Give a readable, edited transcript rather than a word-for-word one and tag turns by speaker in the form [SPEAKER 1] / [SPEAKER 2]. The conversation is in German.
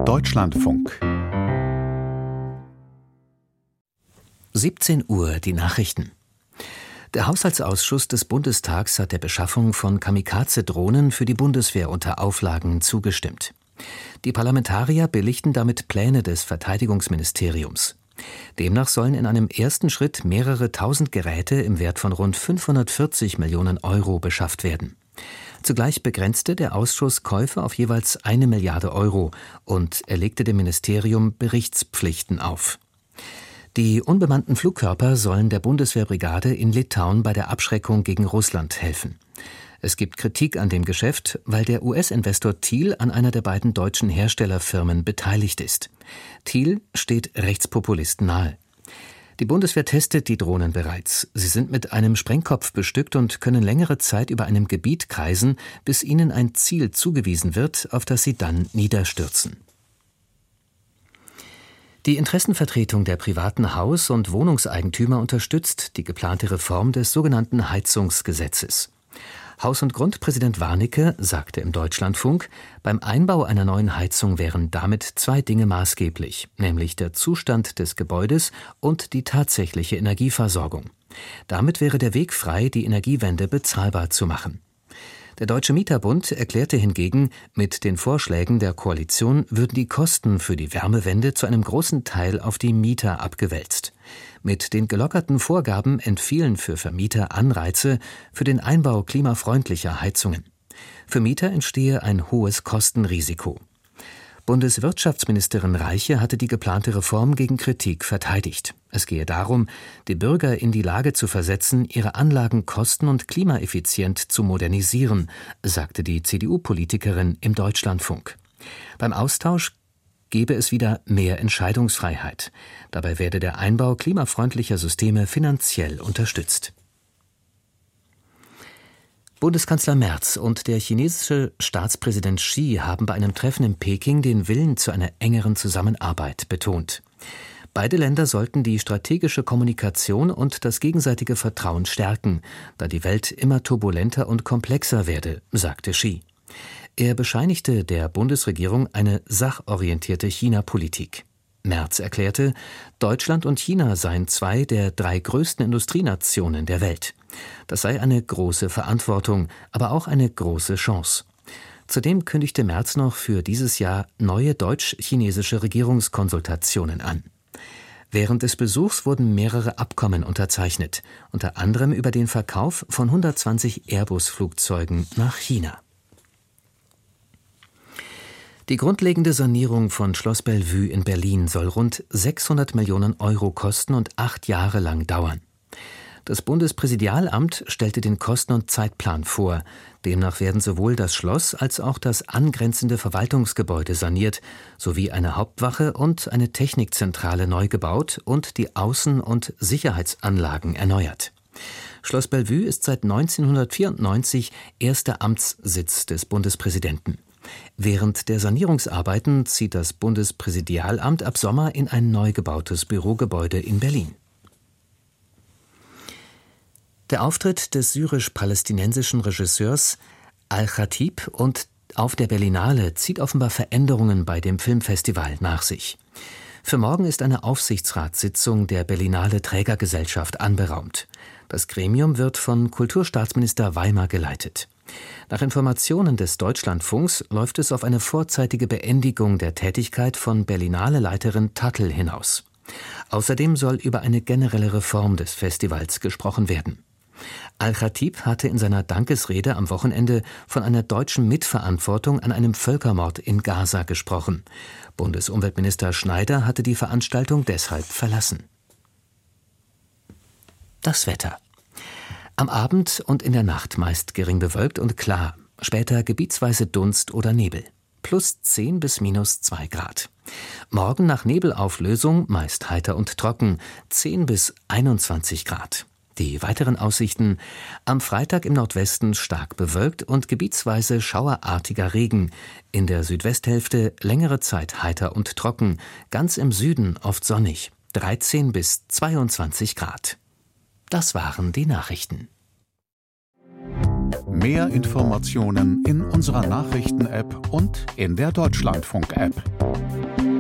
[SPEAKER 1] Deutschlandfunk
[SPEAKER 2] 17 Uhr, die Nachrichten. Der Haushaltsausschuss des Bundestags hat der Beschaffung von Kamikaze-Drohnen für die Bundeswehr unter Auflagen zugestimmt. Die Parlamentarier billigten damit Pläne des Verteidigungsministeriums. Demnach sollen in einem ersten Schritt mehrere tausend Geräte im Wert von rund 540 Millionen Euro beschafft werden. Zugleich begrenzte der Ausschuss Käufe auf jeweils 1 Milliarde Euro und erlegte dem Ministerium Berichtspflichten auf. Die unbemannten Flugkörper sollen der Bundeswehrbrigade in Litauen bei der Abschreckung gegen Russland helfen. Es gibt Kritik an dem Geschäft, weil der US-Investor Thiel an einer der beiden deutschen Herstellerfirmen beteiligt ist. Thiel steht Rechtspopulisten nahe. Die Bundeswehr testet die Drohnen bereits. Sie sind mit einem Sprengkopf bestückt und können längere Zeit über einem Gebiet kreisen, bis ihnen ein Ziel zugewiesen wird, auf das sie dann niederstürzen. Die Interessenvertretung der privaten Haus- und Wohnungseigentümer unterstützt die geplante Reform des sogenannten Heizungsgesetzes. Haus- und Grundpräsident Warnecke sagte im Deutschlandfunk, beim Einbau einer neuen Heizung wären damit 2 Dinge maßgeblich, nämlich der Zustand des Gebäudes und die tatsächliche Energieversorgung. Damit wäre der Weg frei, die Energiewende bezahlbar zu machen. Der Deutsche Mieterbund erklärte hingegen, mit den Vorschlägen der Koalition würden die Kosten für die Wärmewende zu einem großen Teil auf die Mieter abgewälzt. Mit den gelockerten Vorgaben entfielen für Vermieter Anreize für den Einbau klimafreundlicher Heizungen. Für Mieter entstehe ein hohes Kostenrisiko. Bundeswirtschaftsministerin Reiche hatte die geplante Reform gegen Kritik verteidigt. Es gehe darum, die Bürger in die Lage zu versetzen, ihre Anlagen kosten- und klimaeffizient zu modernisieren, sagte die CDU-Politikerin im Deutschlandfunk. Beim Austausch gebe es wieder mehr Entscheidungsfreiheit. Dabei werde der Einbau klimafreundlicher Systeme finanziell unterstützt. Bundeskanzler Merz und der chinesische Staatspräsident Xi haben bei einem Treffen in Peking den Willen zu einer engeren Zusammenarbeit betont. Beide Länder sollten die strategische Kommunikation und das gegenseitige Vertrauen stärken, da die Welt immer turbulenter und komplexer werde, sagte Xi. Er bescheinigte der Bundesregierung eine sachorientierte China-Politik. Merz erklärte, Deutschland und China seien 2 der 3 größten Industrienationen der Welt. Das sei eine große Verantwortung, aber auch eine große Chance. Zudem kündigte Merz noch für dieses Jahr neue deutsch-chinesische Regierungskonsultationen an. Während des Besuchs wurden mehrere Abkommen unterzeichnet, unter anderem über den Verkauf von 120 Airbus-Flugzeugen nach China. Die grundlegende Sanierung von Schloss Bellevue in Berlin soll rund 600 Millionen Euro kosten und 8 Jahre lang dauern. Das Bundespräsidialamt stellte den Kosten- und Zeitplan vor. Demnach werden sowohl das Schloss als auch das angrenzende Verwaltungsgebäude saniert, sowie eine Hauptwache und eine Technikzentrale neu gebaut und die Außen- und Sicherheitsanlagen erneuert. Schloss Bellevue ist seit 1994 erster Amtssitz des Bundespräsidenten. Während der Sanierungsarbeiten zieht das Bundespräsidialamt ab Sommer in ein neu gebautes Bürogebäude in Berlin. Der Auftritt des syrisch-palästinensischen Regisseurs Al-Khatib und auf der Berlinale zieht offenbar Veränderungen bei dem Filmfestival nach sich. Für morgen ist eine Aufsichtsratssitzung der Berlinale Trägergesellschaft anberaumt. Das Gremium wird von Kulturstaatsminister Weimer geleitet. Nach Informationen des Deutschlandfunks läuft es auf eine vorzeitige Beendigung der Tätigkeit von Berlinale-Leiterin Tattel hinaus. Außerdem soll über eine generelle Reform des Festivals gesprochen werden. Al-Khatib hatte in seiner Dankesrede am Wochenende von einer deutschen Mitverantwortung an einem Völkermord in Gaza gesprochen. Bundesumweltminister Schneider hatte die Veranstaltung deshalb verlassen. Das Wetter. Am Abend und in der Nacht meist gering bewölkt und klar, später gebietsweise Dunst oder Nebel. Plus 10 bis minus 2 Grad. Morgen nach Nebelauflösung meist heiter und trocken, 10 bis 21 Grad. Die weiteren Aussichten: am Freitag im Nordwesten stark bewölkt und gebietsweise schauerartiger Regen. In der Südwesthälfte längere Zeit heiter und trocken, ganz im Süden oft sonnig, 13 bis 22 Grad. Das waren die Nachrichten.
[SPEAKER 1] Mehr Informationen in unserer Nachrichten-App und in der Deutschlandfunk-App.